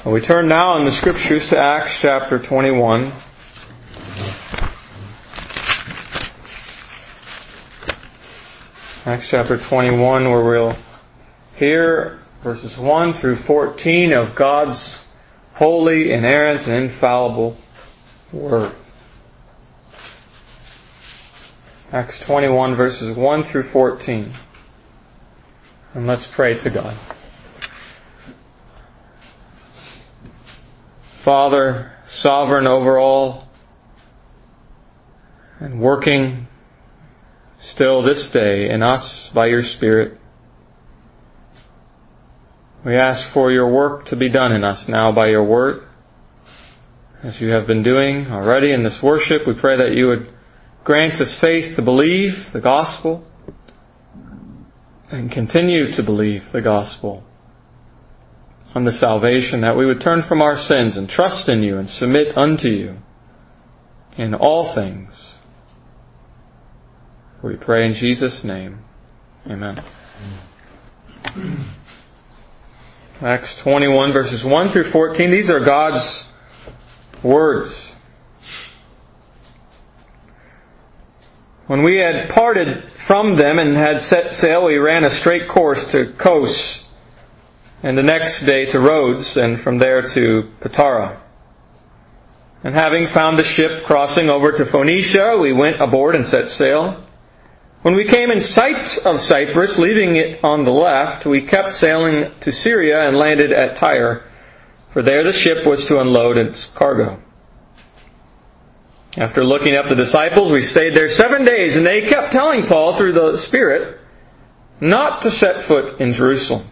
We turn now in the Scriptures to Acts chapter 21. Acts chapter 21, where we'll hear verses 1 through 14 of God's holy, inerrant, and infallible Word. Acts 21, verses 1 through 14. And let's pray to God. Father, sovereign over all, and working still this day in us by your Spirit, we ask for your work to be done in us now by your Word. As you have been doing already in this worship, we pray that you would grant us faith to believe the gospel and continue to believe the gospel on the salvation, that we would turn from our sins and trust in you and submit unto you in all things. We pray in Jesus' name. Amen. Acts 21 verses 1 through 14. These are God's words. When we had parted from them and had set sail, we ran a straight course to Kos, and the next day to Rhodes, and from there to Patara. And having found a ship crossing over to Phoenicia, we went aboard and set sail. When we came in sight of Cyprus, leaving it on the left, we kept sailing to Syria and landed at Tyre, for there the ship was to unload its cargo. After looking up the disciples, we stayed there 7 days, and they kept telling Paul through the Spirit not to set foot in Jerusalem.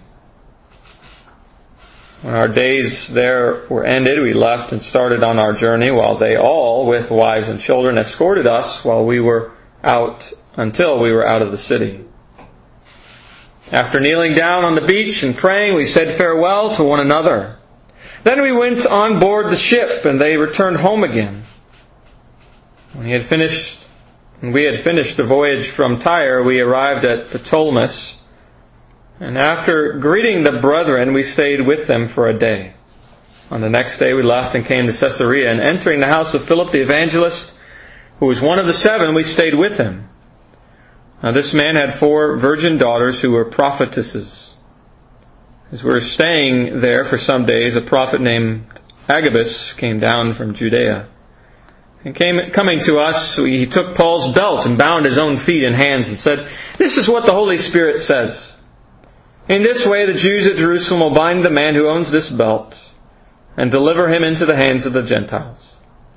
When our days there were ended, we left and started on our journey, while they all, with wives and children, escorted us until we were out of the city. After kneeling down on the beach and praying, we said farewell to one another. Then we went on board the ship, and they returned home again. When we had finished the voyage from Tyre, we arrived at Ptolemais, and after greeting the brethren, we stayed with them for a day. On the next day we left and came to Caesarea, and entering the house of Philip the evangelist, who was one of the 7, we stayed with him. Now this man had 4 virgin daughters who were prophetesses. As we were staying there for some days, a prophet named Agabus came down from Judea. And coming to us, he took Paul's belt and bound his own feet and hands and said, "This is what the Holy Spirit says. In this way the Jews at Jerusalem will bind the man who owns this belt and deliver him into the hands of the Gentiles."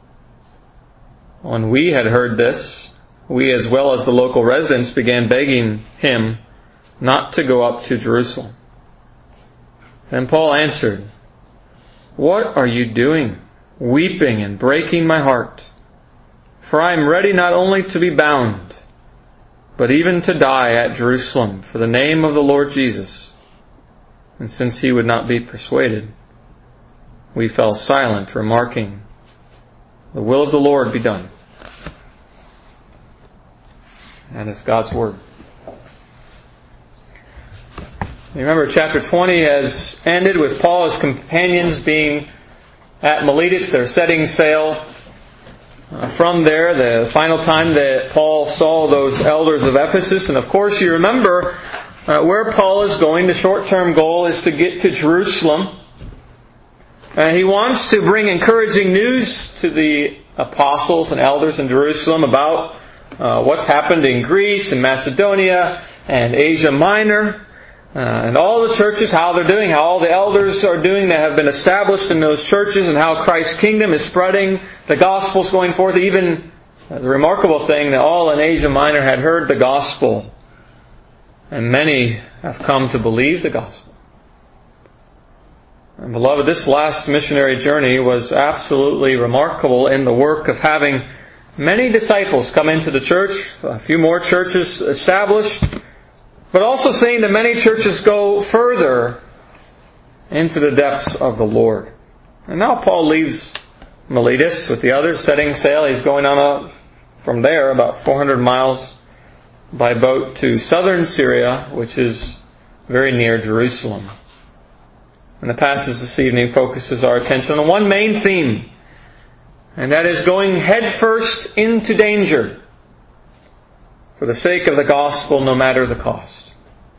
When we had heard this, we as well as the local residents began begging him not to go up to Jerusalem. Then Paul answered, "What are you doing, weeping and breaking my heart? For I am ready not only to be bound, but even to die at Jerusalem for the name of the Lord Jesus." And since he would not be persuaded, we fell silent, remarking, "The will of the Lord be done." And it's God's Word. You remember chapter 20 has ended with Paul and his companions being at Miletus. They're setting sail. From there, the final time that Paul saw those elders of Ephesus. And of course, you remember where Paul is going. The short-term goal is to get to Jerusalem. And he wants to bring encouraging news to the apostles and elders in Jerusalem about what's happened in Greece and Macedonia and Asia Minor. And all the churches, how they're doing, how all the elders are doing that have been established in those churches, and how Christ's kingdom is spreading, the gospel's going forth. Even the remarkable thing that all in Asia Minor had heard the gospel, and many have come to believe the gospel. And beloved, this last missionary journey was absolutely remarkable in the work of having many disciples come into the church, a few more churches established, but also seeing that many churches go further into the depths of the Lord. And now Paul leaves Miletus with the others, setting sail. He's going on from there about 400 miles by boat to southern Syria, which is very near Jerusalem. And the passage this evening focuses our attention on one main theme, and that is going headfirst into danger for the sake of the gospel, no matter the cost.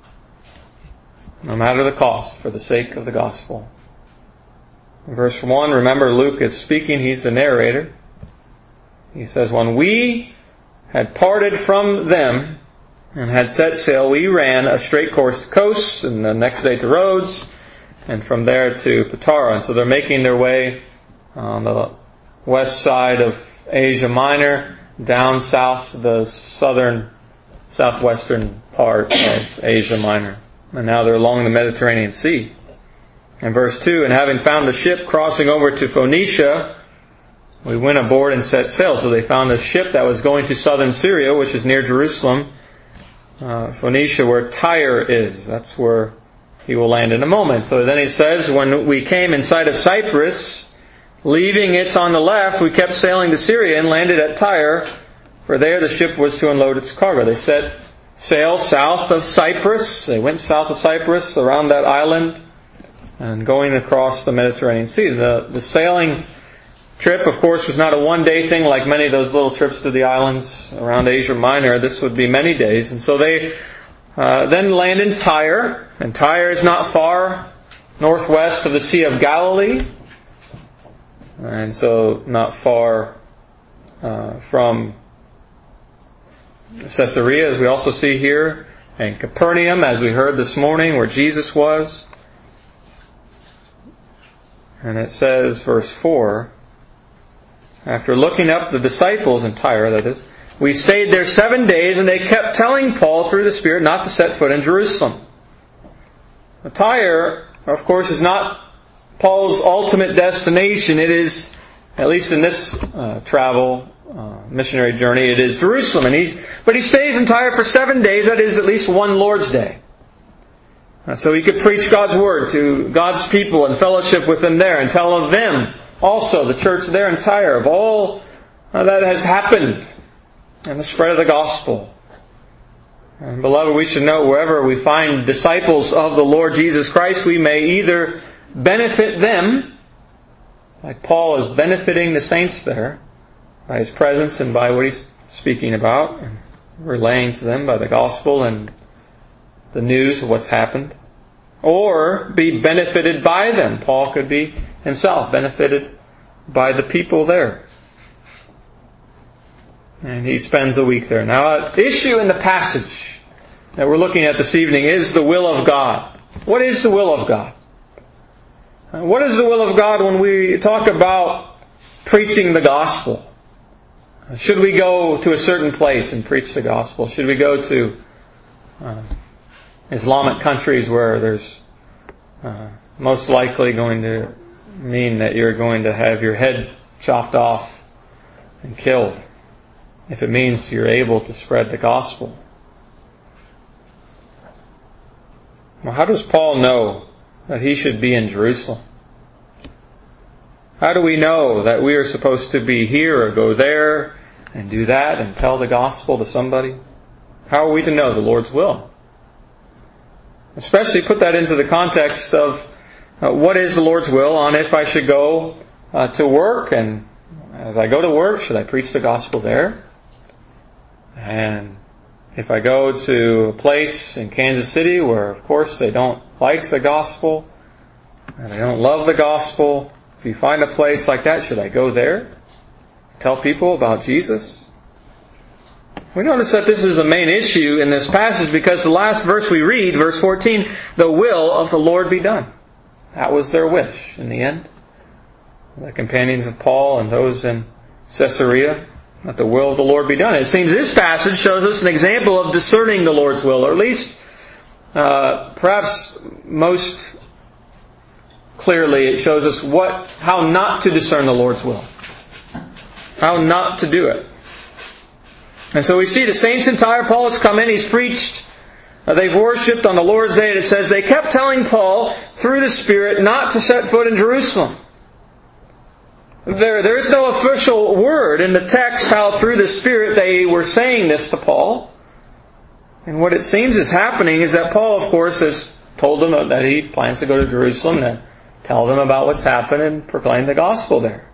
No matter the cost, for the sake of the gospel. In verse 1, remember Luke is speaking, he's the narrator. He says, when we had parted from them and had set sail, we ran a straight course to Kos, and the next day to Rhodes, and from there to Patara. And so they're making their way on the west side of Asia Minor, down south to the southwestern part of Asia Minor. And now they're along the Mediterranean Sea. In verse 2, and having found a ship crossing over to Phoenicia, we went aboard and set sail. So they found a ship that was going to southern Syria, which is near Jerusalem. Phoenicia, where Tyre is. That's where he will land in a moment. So then he says, when we came in sight of Cyprus, leaving it on the left, we kept sailing to Syria and landed at Tyre, for there the ship was to unload its cargo. They set sail south of Cyprus. They went south of Cyprus, around that island, and going across the Mediterranean Sea. The sailing trip, of course, was not a one-day thing like many of those little trips to the islands around Asia Minor. This would be many days. And so they then land in Tyre. And Tyre is not far northwest of the Sea of Galilee. And so not far from Caesarea, as we also see here. And Capernaum, as we heard this morning, where Jesus was. And it says, verse 4, after looking up the disciples in Tyre, that is, we stayed there 7 days, and they kept telling Paul through the Spirit not to set foot in Jerusalem. Now, Tyre, of course, is not Paul's ultimate destination. It is, at least in this missionary journey, it is Jerusalem. But he stays in Tyre for 7 days. That is at least one Lord's Day. So he could preach God's Word to God's people and fellowship with them there, and tell of them also, the church there in Tyre, of all that has happened and the spread of the gospel. And beloved, we should know wherever we find disciples of the Lord Jesus Christ, we may either benefit them, like Paul is benefiting the saints there, by his presence and by what he's speaking about, and relaying to them by the gospel and the news of what's happened, or be benefited by them. Paul could be himself benefited by the people there. And he spends a week there. Now, an issue in the passage that we're looking at this evening is the will of God. What is the will of God? What is the will of God when we talk about preaching the gospel? Should we go to a certain place and preach the gospel? Should we go to Islamic countries where there's most likely going to mean that you're going to have your head chopped off and killed, if it means you're able to spread the gospel? Well, how does Paul know that he should be in Jerusalem? How do we know that we are supposed to be here or go there and do that and tell the gospel to somebody? How are we to know the Lord's will? Especially put that into the context of what is the Lord's will on if I should go to work, and as I go to work, should I preach the gospel there? And if I go to a place in Kansas City where, of course, they don't like the gospel and they don't love the gospel, if you find a place like that, should I go there? Tell people about Jesus? We notice that this is a main issue in this passage because the last verse we read, verse 14, the will of the Lord be done. That was their wish in the end. The companions of Paul and those in Caesarea, that the will of the Lord be done. It seems this passage shows us an example of discerning the Lord's will, or at least perhaps most clearly it shows us how not to discern the Lord's will. How not to do it. And so we see the saints in Tyre. Paul has come in, he's preached, they've worshipped on the Lord's Day, and it says they kept telling Paul through the Spirit not to set foot in Jerusalem. There is no official word in the text how through the Spirit they were saying this to Paul. And what it seems is happening is that Paul, of course, has told them that he plans to go to Jerusalem, and Tell them about what's happened and proclaim the gospel there.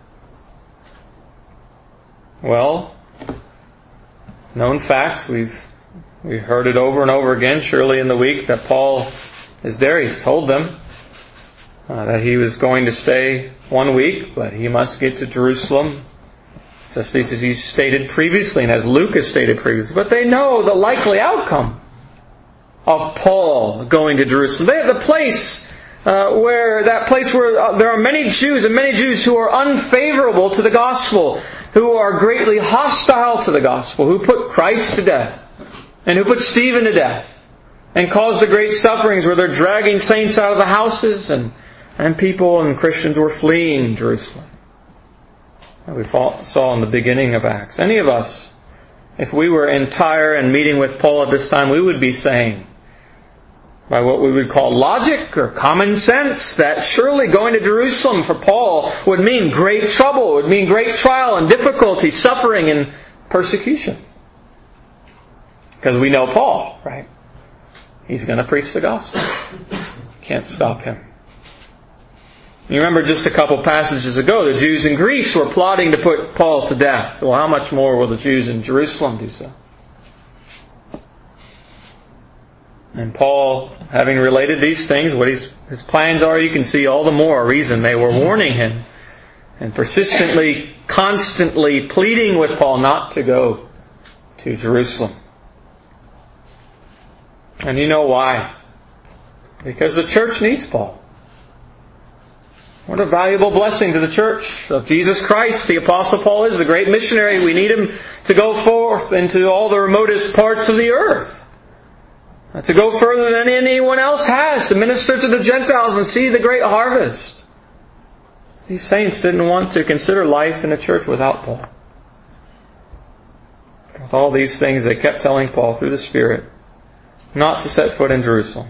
Well, known fact, we've heard it over and over again, surely in the week that Paul is there. He's told them that he was going to stay 1 week, but he must get to Jerusalem, just as he stated previously and as Luke has stated previously. But they know the likely outcome of Paul going to Jerusalem. They have the place where there are many Jews and many Jews who are unfavorable to the gospel, who are greatly hostile to the gospel, who put Christ to death, and who put Stephen to death, and caused the great sufferings where they're dragging saints out of the houses, and people and Christians were fleeing Jerusalem. We saw in the beginning of Acts. Any of us, if we were in Tyre and meeting with Paul at this time, we would be saying, by what we would call logic or common sense, that surely going to Jerusalem for Paul would mean great trouble, would mean great trial and difficulty, suffering and persecution. Because we know Paul, right? He's going to preach the gospel. Can't stop him. You remember just a couple passages ago, the Jews in Greece were plotting to put Paul to death. Well, how much more will the Jews in Jerusalem do so? And Paul, having related these things, what his plans are, you can see all the more reason they were warning him and persistently, constantly pleading with Paul not to go to Jerusalem. And you know why? Because the church needs Paul. What a valuable blessing to the church of Jesus Christ. The Apostle Paul is the great missionary. We need him to go forth into all the remotest parts of the earth. To go further than anyone else has, to minister to the Gentiles and see the great harvest. These saints didn't want to consider life in the church without Paul. With all these things, they kept telling Paul through the Spirit not to set foot in Jerusalem.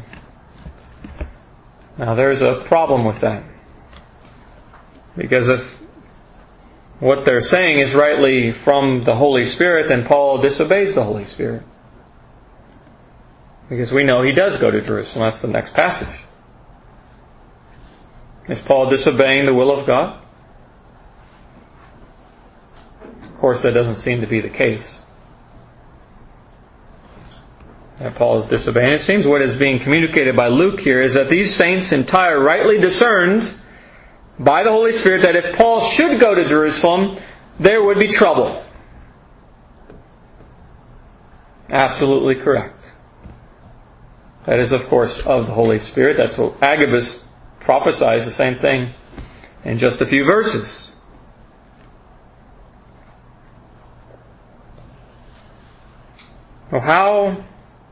Now there's a problem with that. Because if what they're saying is rightly from the Holy Spirit, then Paul disobeys the Holy Spirit. Because we know he does go to Jerusalem. That's the next passage. Is Paul disobeying the will of God? Of course, that doesn't seem to be the case. That Paul is disobeying. It seems what is being communicated by Luke here is that these saints in Tyre rightly discerned by the Holy Spirit that if Paul should go to Jerusalem, there would be trouble. Absolutely correct. That is, of course, of the Holy Spirit. That's what Agabus prophesies, the same thing in just a few verses. Well, how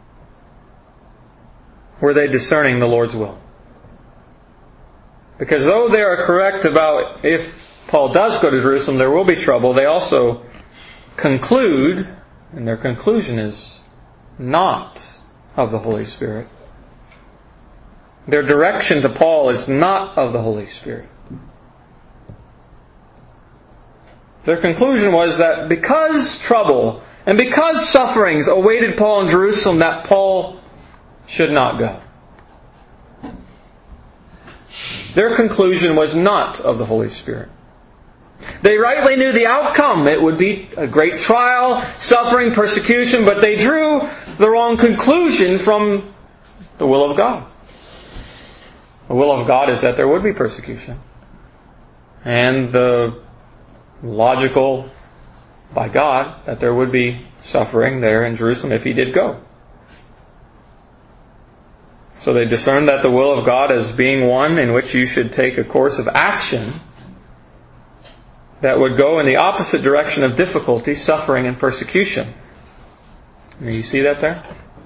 were they discerning the Lord's will? Because though they are correct about if Paul does go to Jerusalem, there will be trouble, they also conclude, and their conclusion is not of the Holy Spirit. Their direction to Paul is not of the Holy Spirit. Their conclusion was that because trouble and because sufferings awaited Paul in Jerusalem, that Paul should not go. Their conclusion was not of the Holy Spirit. They rightly knew the outcome. It would be a great trial, suffering, persecution, but they drew the wrong conclusion from the will of God. The will of God is that there would be persecution. And the logical, by God, that there would be suffering there in Jerusalem if he did go. So they discerned that the will of God as being one in which you should take a course of action that would go in the opposite direction of difficulty, suffering, and persecution. You see that there?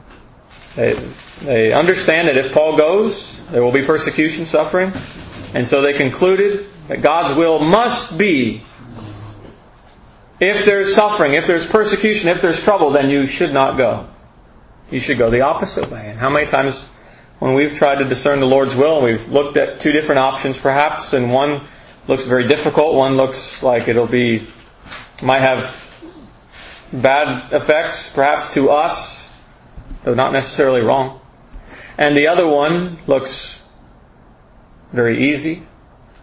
They understand that if Paul goes, there will be persecution, suffering. And so they concluded that God's will must be, if there's suffering, if there's persecution, if there's trouble, then you should not go. You should go the opposite way. And how many times when we've tried to discern the Lord's will, we've looked at two different options perhaps, and one looks very difficult, one looks like might have bad effects perhaps to us, though not necessarily wrong. And the other one looks very easy,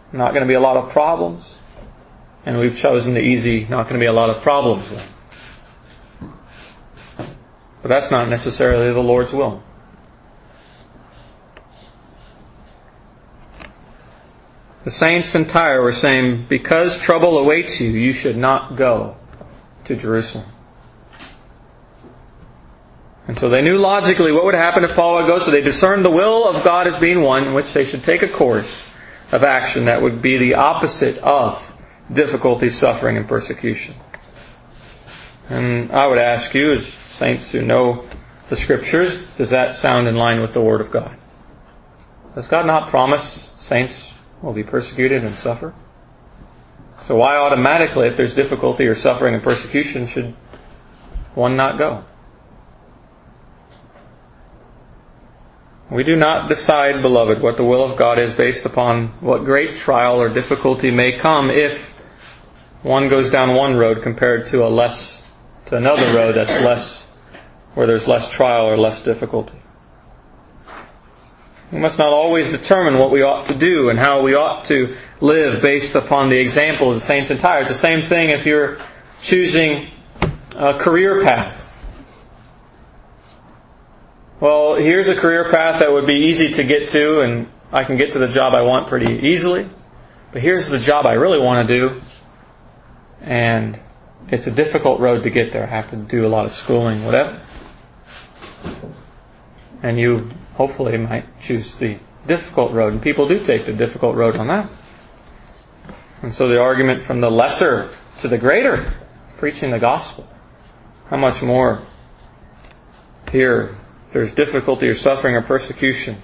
not going to be a lot of problems. And we've chosen the easy, not going to be a lot of problems way. But that's not necessarily the Lord's will. The saints in Tyre were saying, because trouble awaits you, you should not go to Jerusalem. And so they knew logically what would happen if Paul would go, so they discerned the will of God as being one in which they should take a course of action that would be the opposite of difficulty, suffering, and persecution. And I would ask you, as saints who know the Scriptures, does that sound in line with the Word of God? Does God not promise saints will be persecuted and suffer? So why automatically, if there's difficulty or suffering and persecution, should one not go? We do not decide, beloved, what the will of God is based upon what great trial or difficulty may come if one goes down one road compared to another road that's less, where there's less trial or less difficulty. We must not always determine what we ought to do and how we ought to live based upon the example of the saints in Tyre. It's the same thing if you're choosing a career path. Well, here's a career path that would be easy to get to, and I can get to the job I want pretty easily. But here's the job I really want to do, and it's a difficult road to get there. I have to do a lot of schooling, whatever. And you hopefully might choose the difficult road, and people do take the difficult road on that. And so the argument from the lesser to the greater, preaching the gospel. How much more here, if there's difficulty or suffering or persecution,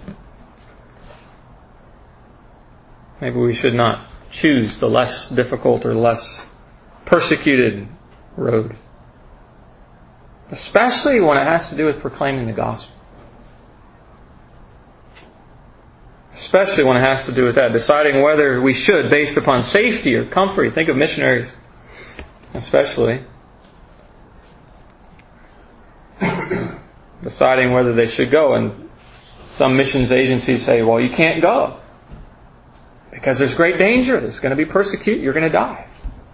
maybe we should not choose the less difficult or less persecuted road. Especially when it has to do with proclaiming the gospel. Especially when it has to do with that, deciding whether we should, based upon safety or comfort. Think of missionaries, especially. Deciding whether they should go. And some missions agencies say, well, you can't go. Because there's great danger. There's going to be persecution. You're going to die.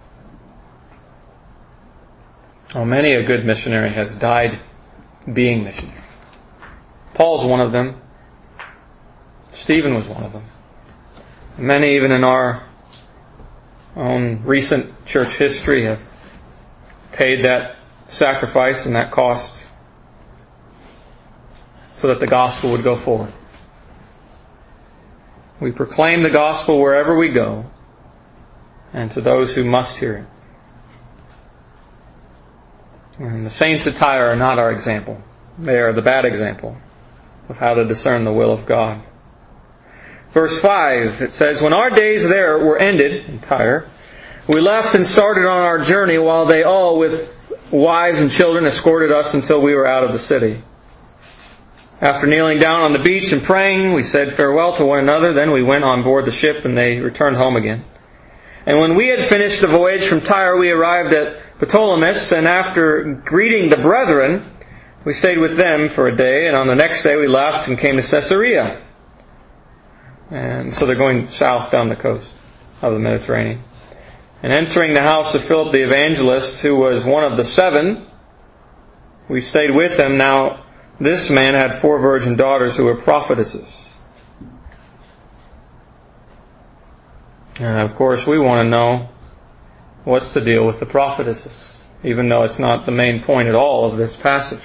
Oh, many a good missionary has died being missionary. Paul's one of them. Stephen was one of them. Many, even in our own recent church history, have paid that sacrifice and that cost so that the gospel would go forward. We proclaim the gospel wherever we go and to those who must hear it. And the saints of Tyre are not our example. They are the bad example of how to discern the will of God. Verse 5, it says, when our days there were ended in Tyre, we left and started on our journey while they all with wives and children escorted us until we were out of the city. After kneeling down on the beach and praying, we said farewell to one another. Then we went on board the ship and they returned home again. And when we had finished the voyage from Tyre, we arrived at Ptolemais, and after greeting the brethren, we stayed with them for a day, and on the next day we left and came to Caesarea. And so they're going south down the coast of the Mediterranean. And entering the house of Philip the evangelist, who was one of the 7, we stayed with him. Now, this man had 4 virgin daughters who were prophetesses. And of course, we want to know what's the deal with the prophetesses, even though it's not the main point at all of this passage.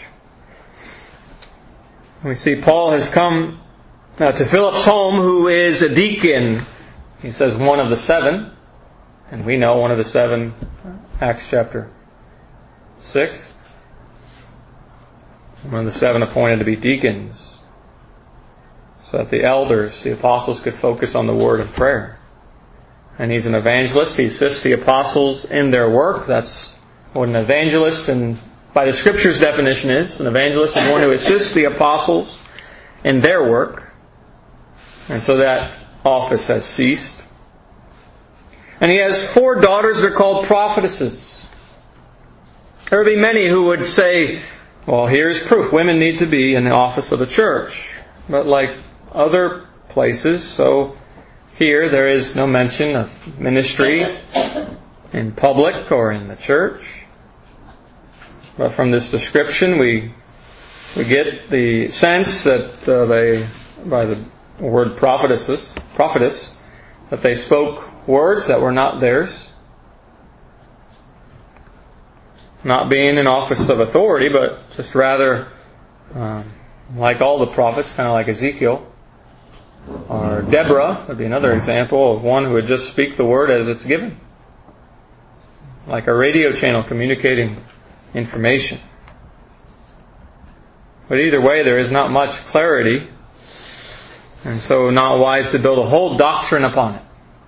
We see Paul has come to Philip's home, who is a deacon. He says one of the 7. And we know one of the 7, Acts chapter 6. One of the 7 appointed to be deacons, so that the elders, the apostles, could focus on the word and prayer. And he's an evangelist. He assists the apostles in their work. That's what an evangelist, and by the Scripture's definition, is. An evangelist is one who assists the apostles in their work. And so that office has ceased. And he has 4 daughters. They're called prophetesses. There would be many who would say, well, here's proof. Women need to be in the office of the church. But like other places, so Here there is no mention of ministry in public or in the church. But from this description we get the sense that they, by the word prophetess, that they spoke words that were not theirs. Not being in office of authority, but just rather like all the prophets, kind of like Ezekiel. Or Deborah would be another example of one who would just speak the word as it's given. Like a radio channel communicating information. But either way, there is not much clarity, and so not wise to build a whole doctrine upon it.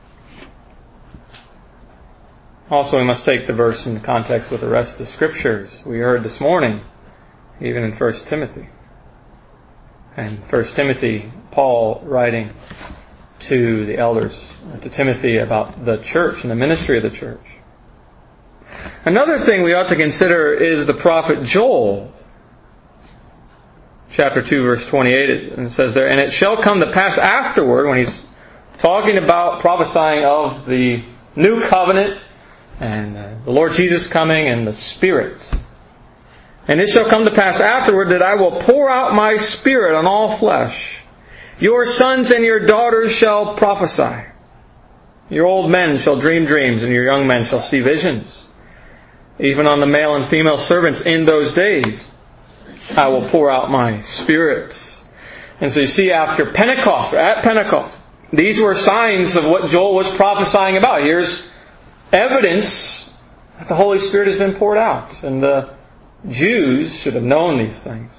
Also, we must take the verse in context with the rest of the Scriptures we heard this morning, even in 1 Timothy. And 1 Timothy, Paul writing to the elders, to Timothy, about the church and the ministry of the church. Another thing we ought to consider is the prophet Joel. Chapter 2, verse 28, it says there, "And it shall come to pass afterward," when he's talking about prophesying of the new covenant and the Lord Jesus coming and the Spirit. "And it shall come to pass afterward that I will pour out my Spirit on all flesh. Your sons and your daughters shall prophesy. Your old men shall dream dreams, and your young men shall see visions. Even on the male and female servants in those days I will pour out my Spirit." And so you see, after Pentecost, or at Pentecost, these were signs of what Joel was prophesying about. Here's evidence that the Holy Spirit has been poured out. And the Jews should have known these things.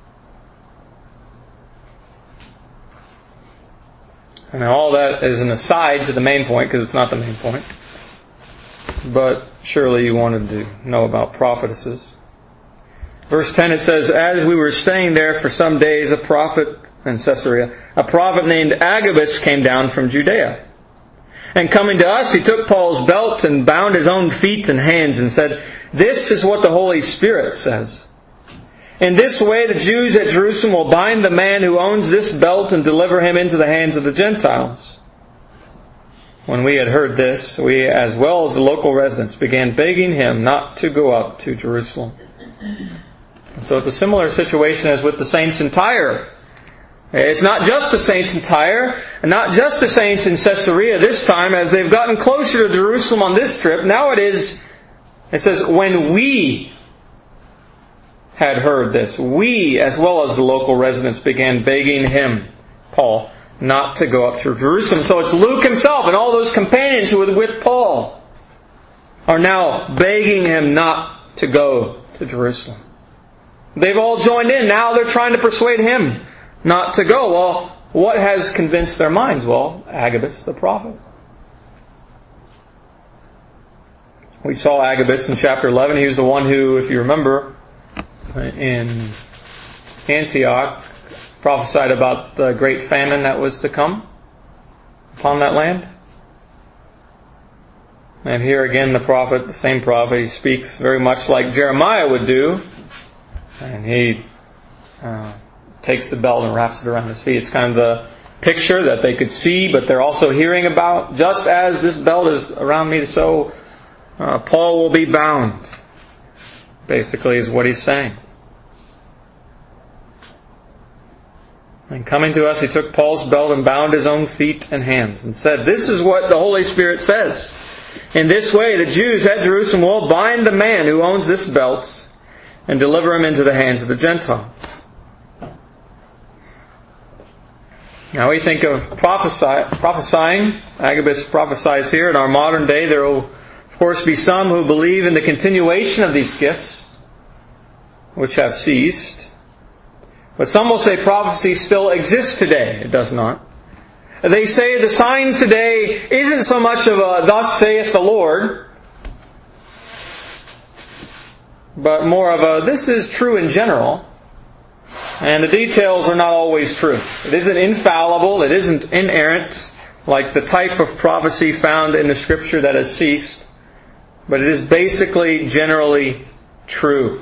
And all that is an aside to the main point, because it's not the main point. But surely you wanted to know about prophetesses. Verse 10, it says, "As we were staying there for some days, a prophet in Caesarea, a prophet named Agabus came down from Judea. And coming to us, he took Paul's belt and bound his own feet and hands and said, 'This is what the Holy Spirit says. In this way the Jews at Jerusalem will bind the man who owns this belt and deliver him into the hands of the Gentiles.' When we had heard this, we, as well as the local residents, began begging him not to go up to Jerusalem." And so it's a similar situation as with the saints in Tyre. It's not just the saints in Tyre, and not just the saints in Caesarea this time, as they've gotten closer to Jerusalem on this trip. Now it says, when we had heard this, we, as well as the local residents, began begging him, Paul, not to go up to Jerusalem. So it's Luke himself and all those companions who were with Paul are now begging him not to go to Jerusalem. They've all joined in. Now they're trying to persuade him not to go. Well, what has convinced their minds? Well, Agabus the prophet. We saw Agabus in chapter 11. He was the one who, if you remember, in Antioch, prophesied about the great famine that was to come upon that land. And here again the prophet, the same prophet, he speaks very much like Jeremiah would do. And he takes the belt and wraps it around his feet. It's kind of the picture that they could see, but they're also hearing about. Just as this belt is around me, so Paul will be bound. Basically is what he's saying. And coming to us, he took Paul's belt and bound his own feet and hands and said, "This is what the Holy Spirit says. In this way, the Jews at Jerusalem will bind the man who owns this belt and deliver him into the hands of the Gentiles." Now we think of prophesying. Agabus prophesies here. In our modern day, there will, of course, be some who believe in the continuation of these gifts, which have ceased. But some will say prophecy still exists today. It does not. They say the sign today isn't so much of a "thus saith the Lord," but more of a "this is true in general," and the details are not always true. It isn't infallible, it isn't inerrant, like the type of prophecy found in the Scripture that has ceased, but it is basically generally true.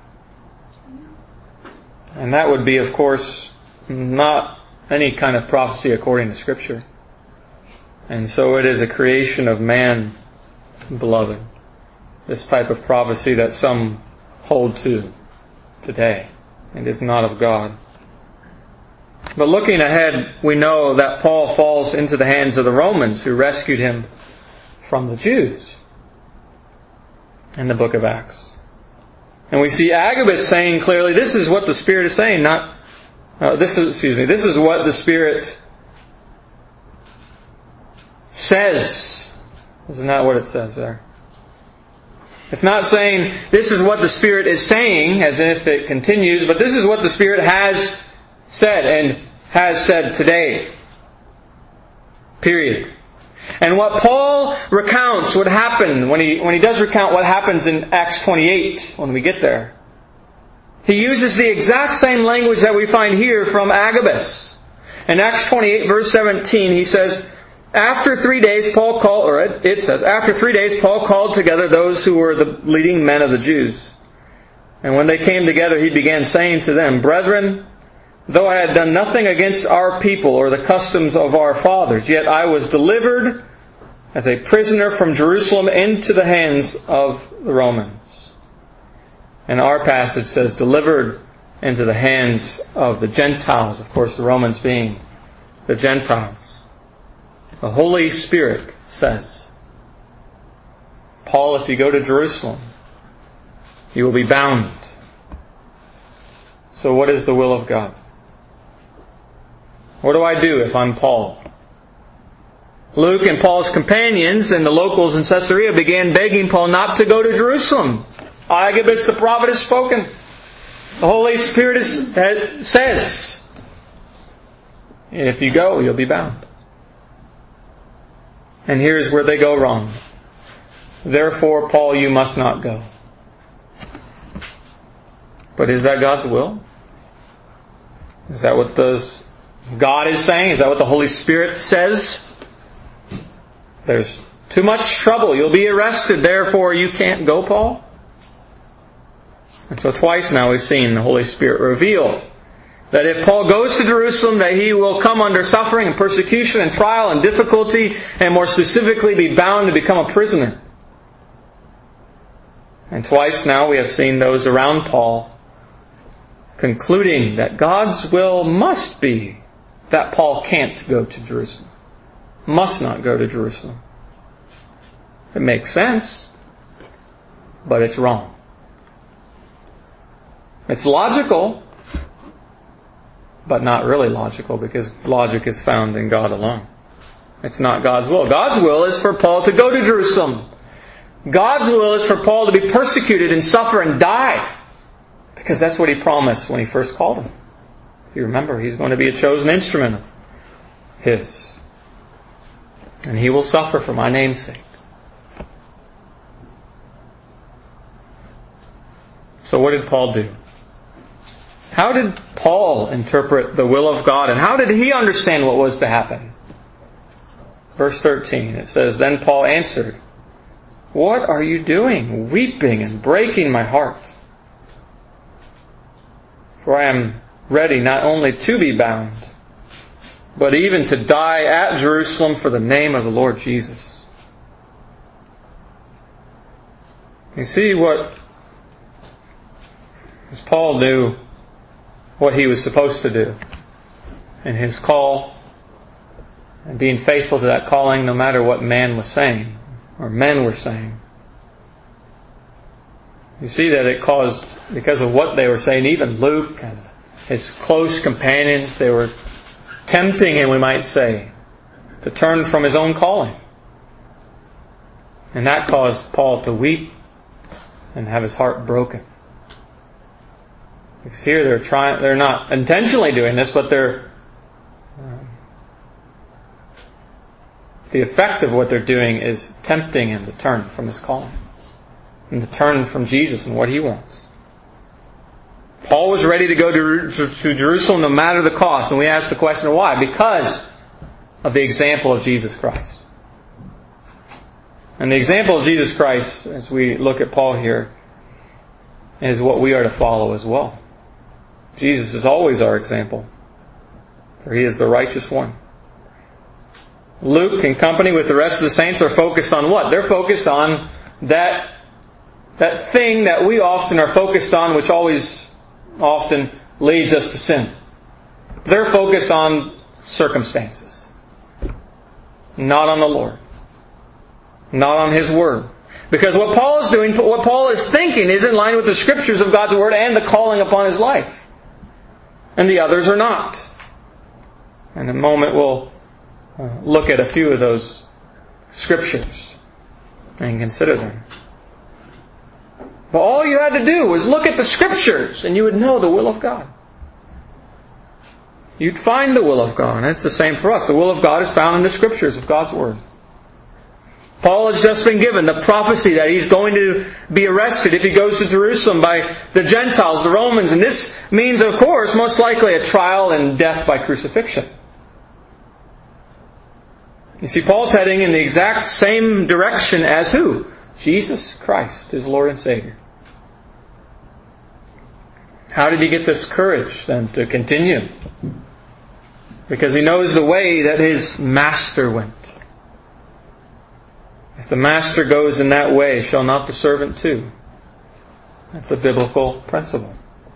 And that would be, of course, not any kind of prophecy according to Scripture. And so it is a creation of man, beloved. This type of prophecy that some hold to today. It is not of God. But looking ahead, we know that Paul falls into the hands of the Romans who rescued him from the Jews in the book of Acts. And we see Agabus saying clearly, this is what the Spirit is saying, this is what the Spirit says. Isn't that what it says there? It's not saying, this is what the Spirit is saying, as if it continues, but this is what the Spirit has said, and has said today. Period. And what Paul recounts would happen when he does recount what happens in Acts 28, when we get there. He uses the exact same language that we find here from Agabus. In Acts 28 verse 17 he says, after 3 days Paul called together those who were the leading men of the Jews. And when they came together he began saying to them, Brethren, though I had done nothing against our people or the customs of our fathers, yet I was delivered as a prisoner from Jerusalem into the hands of the Romans. And our passage says, delivered into the hands of the Gentiles. Of course, the Romans being the Gentiles. The Holy Spirit says, Paul, if you go to Jerusalem, you will be bound. So what is the will of God? What do I do if I'm Paul? Luke and Paul's companions and the locals in Caesarea began begging Paul not to go to Jerusalem. Agabus the prophet has spoken. The Holy Spirit says, if you go, you'll be bound. And here's where they go wrong. Therefore, Paul, you must not go. But is that God's will? Is that what God is saying? Is that what the Holy Spirit says? There's too much trouble. You'll be arrested. Therefore, you can't go, Paul? And so twice now we've seen the Holy Spirit reveal that if Paul goes to Jerusalem, that he will come under suffering and persecution and trial and difficulty, and more specifically be bound to become a prisoner. And twice now we have seen those around Paul concluding that God's will must be that Paul can't go to Jerusalem. Must not go to Jerusalem. It makes sense, but it's wrong. It's logical, but not really logical, because logic is found in God alone. It's not God's will. God's will is for Paul to go to Jerusalem. God's will is for Paul to be persecuted and suffer and die, because that's what he promised when he first called him. If you remember, he's going to be a chosen instrument of his. And he will suffer for my name's sake. So what did Paul do? How did Paul interpret the will of God? And how did he understand what was to happen? Verse 13, it says, Then Paul answered, What are you doing, weeping and breaking my heart? For I am ready not only to be bound, but even to die at Jerusalem for the name of the Lord Jesus. You see as Paul knew what he was supposed to do in his call, and being faithful to that calling no matter what man was saying, or men were saying. You see that it caused, because of what they were saying, even Luke and his close companions, they were tempting him, we might say, to turn from his own calling. And that caused Paul to weep and have his heart broken. Because here they're not intentionally doing this, but the effect of what they're doing is tempting him to turn from his calling and to turn from Jesus and what he wants. Paul was ready to go to Jerusalem no matter the cost. And we ask the question, why? Because of the example of Jesus Christ. And the example of Jesus Christ, as we look at Paul here, is what we are to follow as well. Jesus is always our example, for He is the righteous one. Luke, in company with the rest of the saints, are focused on what? They're focused on that thing that we often are focused on, which always often leads us to sin. They're focused on circumstances, not on the Lord, not on His Word. Because what Paul is doing, what Paul is thinking, is in line with the Scriptures of God's Word and the calling upon his life. And the others are not. In a moment we'll look at a few of those Scriptures and consider them. But all you had to do was look at the Scriptures and you would know the will of God. You'd find the will of God. And it's the same for us. The will of God is found in the Scriptures of God's Word. Paul has just been given the prophecy that he's going to be arrested if he goes to Jerusalem by the Gentiles, the Romans. And this means, of course, most likely a trial and death by crucifixion. You see, Paul's heading in the exact same direction as who? Jesus Christ, his Lord and Savior. How did he get this courage then to continue? Because he knows the way that his Master went. If the Master goes in that way, shall not the servant too? That's a biblical principle.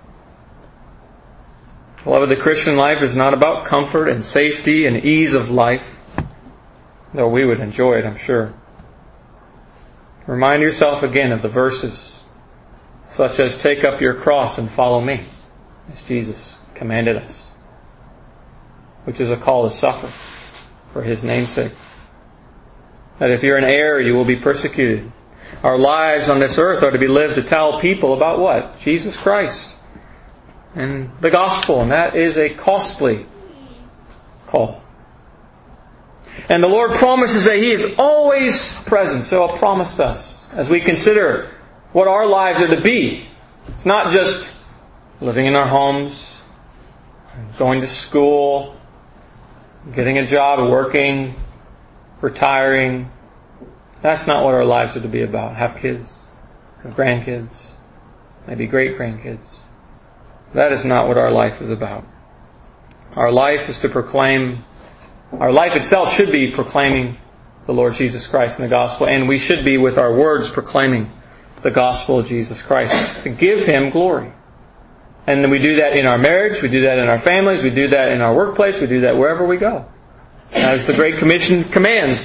Beloved, the Christian life is not about comfort and safety and ease of life, though we would enjoy it, I'm sure. Remind yourself again of the verses, such as, take up your cross and follow me, as Jesus commanded us, which is a call to suffer for His name's sake. That if you're an heir, you will be persecuted. Our lives on this earth are to be lived to tell people about what? Jesus Christ and the gospel. And that is a costly call. And the Lord promises that He is always present. So He promised us as we consider what our lives are to be. It's not just living in our homes, going to school, getting a job, working, retiring. That's not what our lives are to be about. Have kids, have grandkids, maybe great-grandkids. That is not what our life is about. Our life is to proclaim, our life itself should be proclaiming the Lord Jesus Christ and the gospel, and we should be with our words proclaiming the gospel of Jesus Christ, to give Him glory. And then we do that in our marriage, we do that in our families, we do that in our workplace, we do that wherever we go. As the Great Commission commands.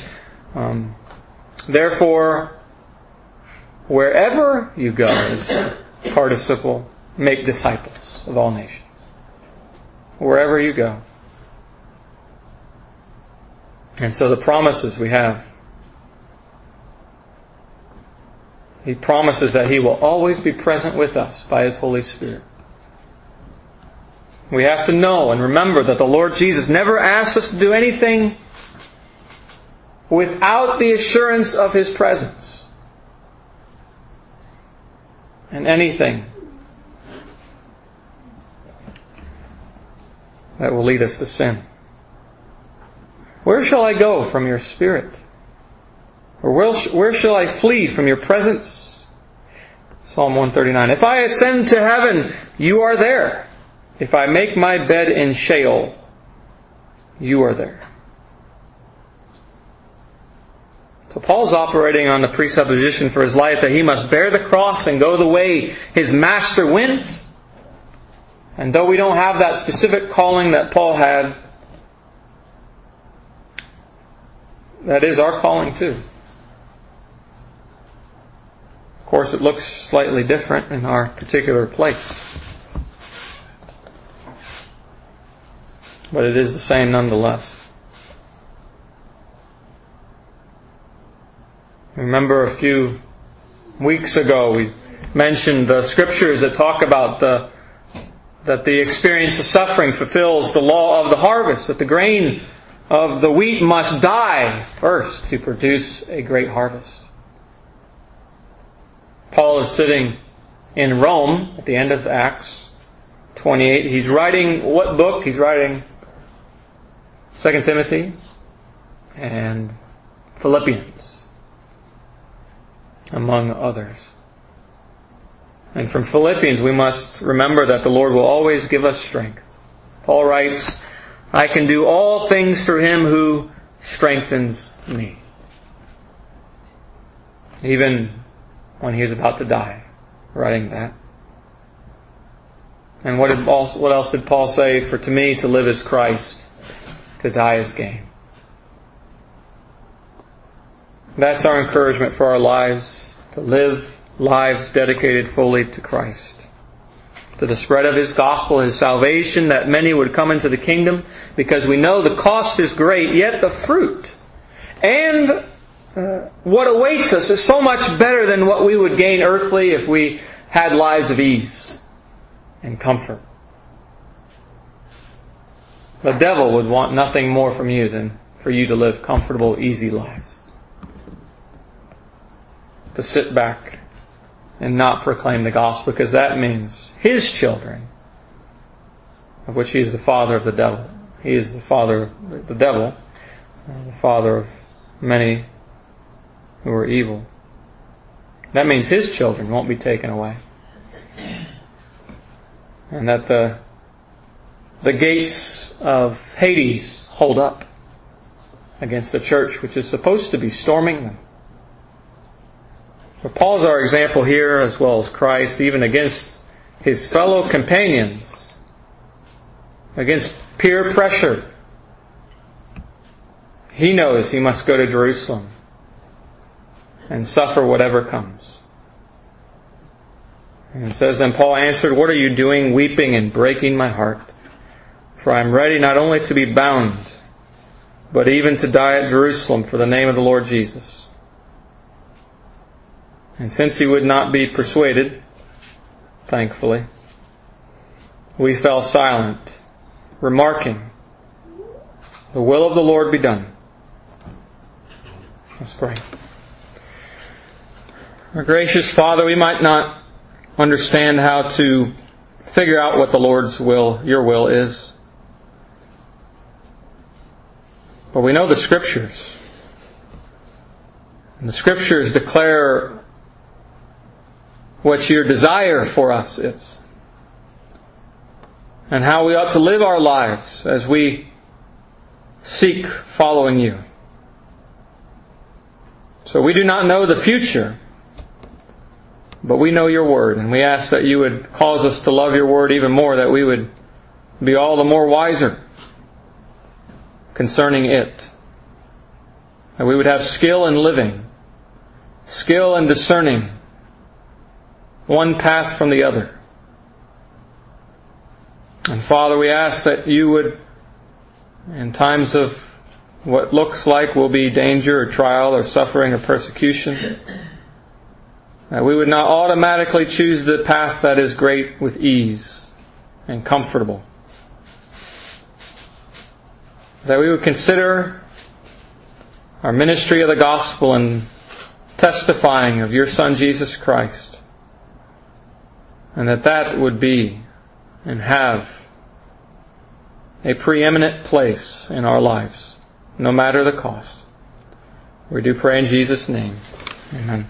Therefore, wherever you go, is participle, make disciples of all nations. Wherever you go. And so the promises we have. He promises that He will always be present with us by His Holy Spirit. We have to know and remember that the Lord Jesus never asked us to do anything without the assurance of His presence. And anything that will lead us to sin. Where shall I go from your Spirit? Or where shall I flee from your presence? Psalm 139. If I ascend to heaven, you are there. If I make my bed in Sheol, you are there. So Paul's operating on the presupposition for his life that he must bear the cross and go the way his Master went. And though we don't have that specific calling that Paul had, that is our calling too. Of course, it looks slightly different in our particular place. But it is the same nonetheless. Remember a few weeks ago we mentioned the scriptures that talk about that the experience of suffering fulfills the law of the harvest, that the grain of the wheat must die first to produce a great harvest. Paul is sitting in Rome at the end of Acts 28. He's writing what book? He's writing 2 Timothy and Philippians, among others. And from Philippians we must remember that the Lord will always give us strength. Paul writes, I can do all things through Him who strengthens me. Even when he was about to die, writing that. And what else did Paul say? For to me to live is Christ, to die is gain. That's our encouragement for our lives, to live lives dedicated fully to Christ. To the spread of His gospel, His salvation, that many would come into the kingdom, because we know the cost is great, yet the fruit and what awaits us is so much better than what we would gain earthly if we had lives of ease and comfort. The devil would want nothing more from you than for you to live comfortable, easy lives. To sit back and not proclaim the gospel, because that means his children, of which he is the father of the devil. He is the father of the devil, the father of many who are evil. That means his children won't be taken away. And that the gates of Hades hold up against the church, which is supposed to be storming them. But Paul's our example here, as well as Christ, even against his fellow companions, against peer pressure. He knows he must go to Jerusalem and suffer whatever comes. And it says, then Paul answered, what are you doing, weeping and breaking my heart? For I am ready not only to be bound, but even to die at Jerusalem for the name of the Lord Jesus. And since he would not be persuaded, thankfully, we fell silent, remarking, the will of the Lord be done. Let's pray. Our gracious Father, we might not understand how to figure out what the Lord's will, your will is. But we know the Scriptures. And the Scriptures declare what your desire for us is, and how we ought to live our lives as we seek following you. So we do not know the future, but we know your word, and we ask that you would cause us to love your word even more, that we would be all the more wiser concerning it, that we would have skill in living, skill in discerning one path from the other. And Father, we ask that you would, in times of what looks like will be danger or trial or suffering or persecution, that we would not automatically choose the path that is great with ease and comfortable. That we would consider our ministry of the gospel and testifying of your Son Jesus Christ, and that would be and have a preeminent place in our lives, no matter the cost. We do pray in Jesus' name. Amen.